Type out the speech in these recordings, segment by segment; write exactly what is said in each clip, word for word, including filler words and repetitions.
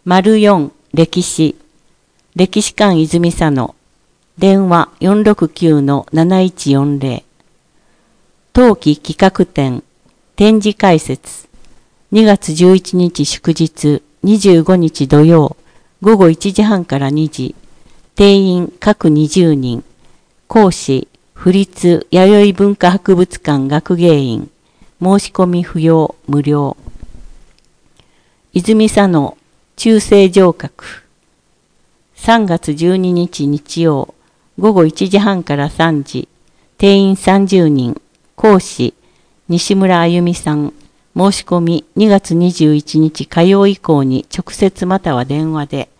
よん歴史歴史館泉佐野電話 よんろくきゅうのなないちよんぜろ 冬季企画展展示解説にがつじゅういちにち祝日にじゅうごにち土曜ごごいちじはんからにじ定員各にじゅうにん講師府立弥生文化博物館学芸員申し込み不要無料泉佐野中世城郭さんがつじゅうににち日曜ごごいちじはんからさんじ定員さんじゅうにん講師西村あゆみさん申し込みにがつにじゅういちにち火曜以降に直接または電話で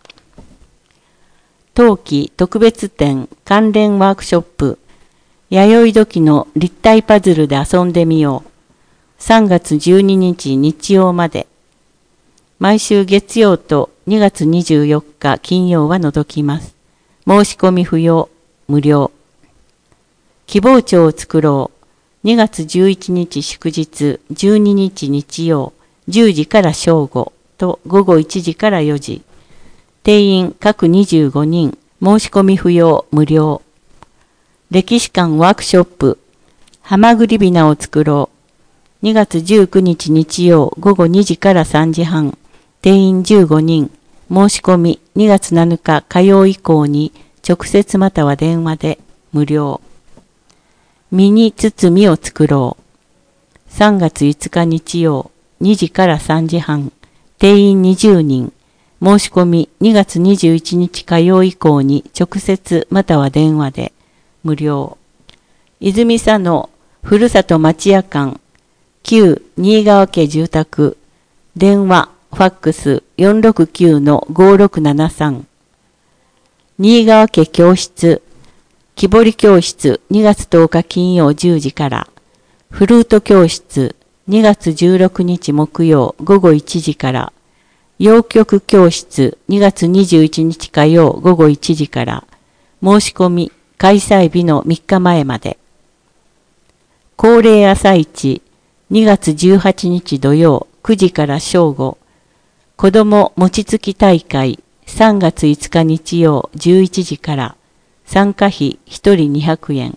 冬季特別展関連ワークショップ弥生土器の立体パズルで遊んでみようさんがつじゅうににち日曜まで毎週月曜とにがつにじゅうよっか金曜は除きます。申し込み不要、無料。希望帳を作ろう。にがつじゅういちにち祝日、じゅうににち日曜、じゅうじから正午とごごいちじからよじ。定員各にじゅうごにん、申し込み不要、無料。歴史館ワークショップ、はまぐりびなを作ろう。にがつじゅうくにち日曜、ごごにじからさんじはん。定員じゅうごにん、申し込みにがつなのか火曜以降に直接または電話で無料。ミニ包みを作ろう。さんがついつか日曜、にじからさんじはん、定員にじゅうにん、申し込みにがつにじゅういちにち火曜以降に直接または電話で無料。泉佐野ふるさと町屋館、旧新川家住宅、電話、ファックス よんろくきゅうのごろくななさん。新川家教室、木彫り教室にがつとおか金曜じゅうじから、フルート教室にがつじゅうろくにち木曜ごごいちじから、洋曲教室にがつにじゅういちにち火曜ごごいちじから、申し込み開催日のみっかまえまで。恒例朝市にがつじゅうはちにち土曜くじから正午、子ども餅つき大会さんがついつか日曜じゅういちじから参加費ひとりにひゃくえん。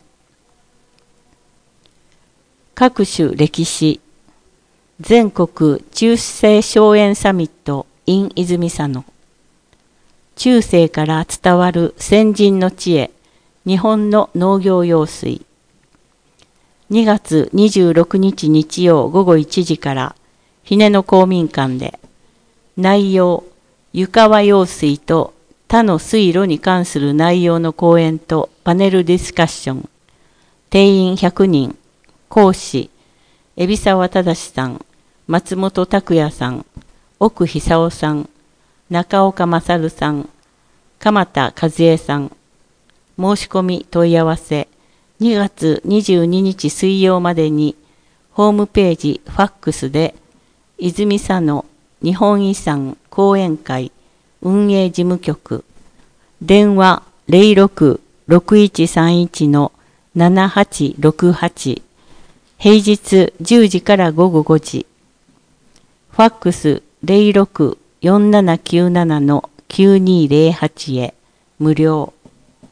各種歴史全国中世荘園サミット in 泉佐野中世から伝わる先人の知恵日本の農業用水にがつにじゅうろくにち日曜ごごいちじからひねの公民館で内容、湯川用水と他の水路に関する内容の講演とパネルディスカッション。定員ひゃくにん。講師、海老沢正さん、松本拓也さん、奥久夫さん、中岡勝さん、鎌田和恵さん。申し込み問い合わせ、にがつにじゅうににち水曜までに、ホームページ、ファックスで、泉佐野日本遺産講演会運営事務局電話 ゼロろく ろくいちさんいち のななはちろくはち平日じゅうじからごごごじファックス ゼロろく よんななきゅうなな のきゅうにーぜろはちへ無料